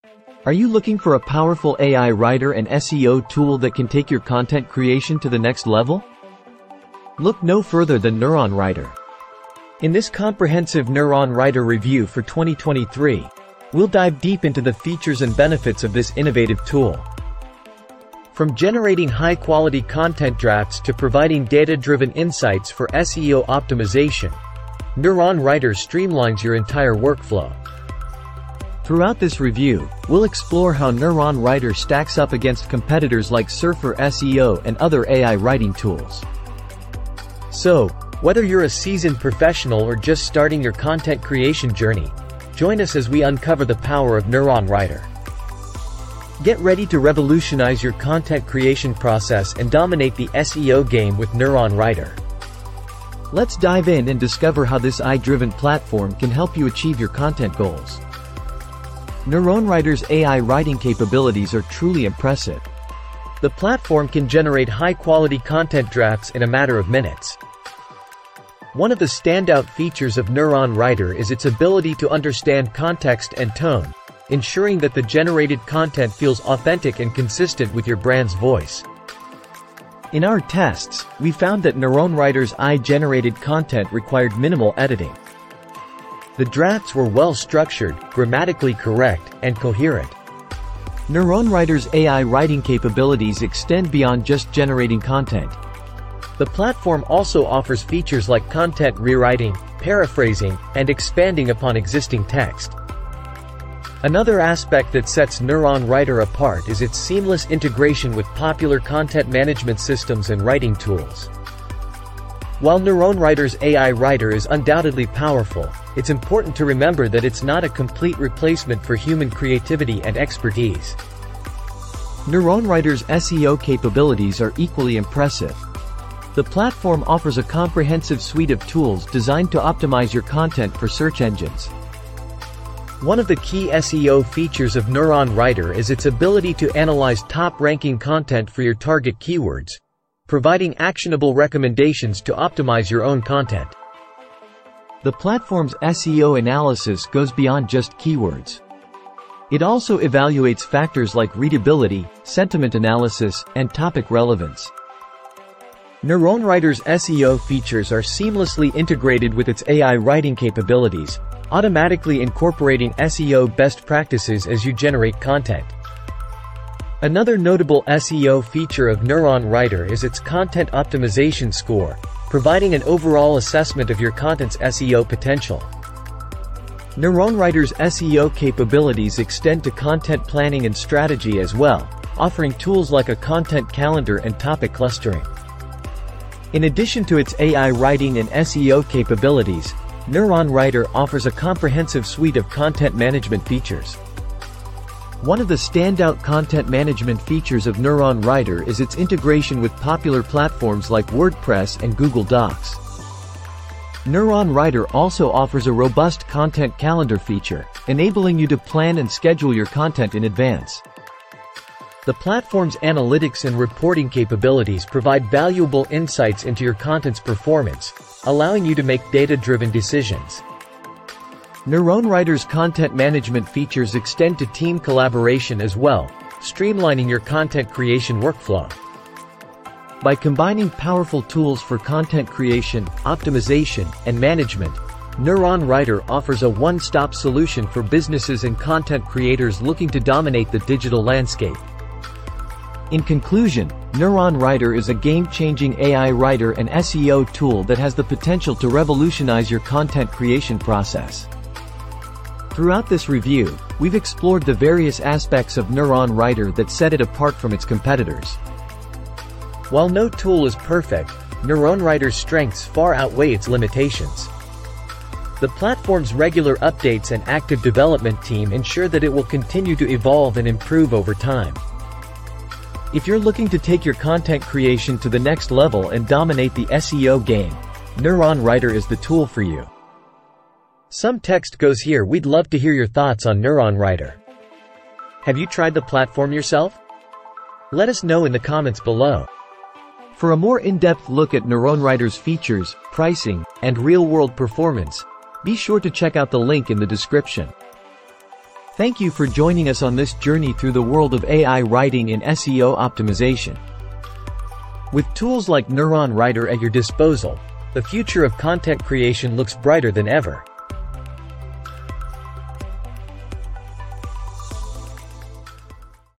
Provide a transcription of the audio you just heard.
Are you looking for a powerful AI writer and SEO tool that can take your content creation to the next level? Look no further than Neuron Writer. In this comprehensive Neuron Writer review for 2023, we'll dive deep into the features and benefits of this innovative tool. From generating high-quality content drafts to providing data-driven insights for SEO optimization, Neuron Writer streamlines your entire workflow. Throughout this review, we'll explore how Neuron Writer stacks up against competitors like Surfer SEO and other AI writing tools. So, whether you're a seasoned professional or just starting your content creation journey, join us as we uncover the power of Neuron Writer. Get ready to revolutionize your content creation process and dominate the SEO game with Neuron Writer. Let's dive in and discover how this AI-driven platform can help you achieve your content goals. Neuron Writer's AI writing capabilities are truly impressive. The platform can generate high-quality content drafts in a matter of minutes. One of the standout features of Neuron Writer is its ability to understand context and tone, ensuring that the generated content feels authentic and consistent with your brand's voice. In our tests, we found that Neuron Writer's AI-generated content required minimal editing. The drafts were well-structured, grammatically correct, and coherent. Neuron Writer's AI writing capabilities extend beyond just generating content. The platform also offers features like content rewriting, paraphrasing, and expanding upon existing text. Another aspect that sets Neuron Writer apart is its seamless integration with popular content management systems and writing tools. While Neuron Writer's AI writer is undoubtedly powerful, it's important to remember that it's not a complete replacement for human creativity and expertise. Neuron Writer's SEO capabilities are equally impressive. The platform offers a comprehensive suite of tools designed to optimize your content for search engines. One of the key SEO features of Neuron Writer is its ability to analyze top-ranking content for your target keywords, providing actionable recommendations to optimize your own content. The platform's SEO analysis goes beyond just keywords. It also evaluates factors like readability, sentiment analysis, and topic relevance. Neuron Writer's SEO features are seamlessly integrated with its AI writing capabilities, automatically incorporating SEO best practices as you generate content. Another notable SEO feature of Neuron Writer is its content optimization score, providing an overall assessment of your content's SEO potential. Neuron Writer's SEO capabilities extend to content planning and strategy as well, offering tools like a content calendar and topic clustering. In addition to its AI writing and SEO capabilities, Neuron Writer offers a comprehensive suite of content management features. One of the standout content management features of Neuron Writer is its integration with popular platforms like WordPress and Google Docs. Neuron Writer also offers a robust content calendar feature, enabling you to plan and schedule your content in advance. The platform's analytics and reporting capabilities provide valuable insights into your content's performance, allowing you to make data-driven decisions. Neuron Writer's content management features extend to team collaboration as well, streamlining your content creation workflow. By combining powerful tools for content creation, optimization, and management, Neuron Writer offers a one-stop solution for businesses and content creators looking to dominate the digital landscape. In conclusion, Neuron Writer is a game-changing AI writer and SEO tool that has the potential to revolutionize your content creation process. Throughout this review, we've explored the various aspects of Neuron Writer that set it apart from its competitors. While no tool is perfect, Neuron Writer's strengths far outweigh its limitations. The platform's regular updates and active development team ensure that it will continue to evolve and improve over time. If you're looking to take your content creation to the next level and dominate the SEO game, Neuron Writer is the tool for you. Some text goes here. We'd love to hear your thoughts on Neuron Writer. Have you tried the platform yourself? Let us know in the comments below. For a more in-depth look at Neuron Writer's features, pricing, and real-world performance, be sure to check out the link in the description. Thank you for joining us on this journey through the world of AI writing and SEO optimization. With tools like Neuron Writer at your disposal, the future of content creation looks brighter than ever.